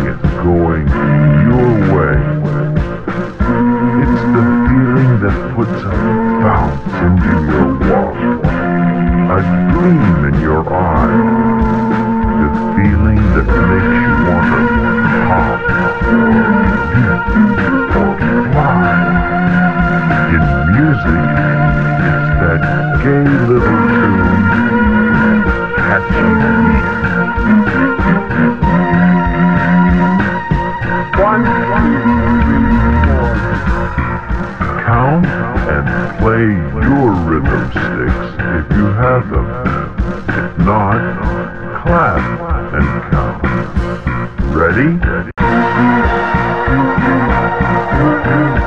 is going your way. It's the feeling that puts a bounce into your walk, a gleam in your eye, the feeling that makes you want to hop, leap, or fly. In music, it's that gay little tune, catchy beat. One, two, three, four. Count and play your rhythm sticks if you have them. If not, clap and count. Ready?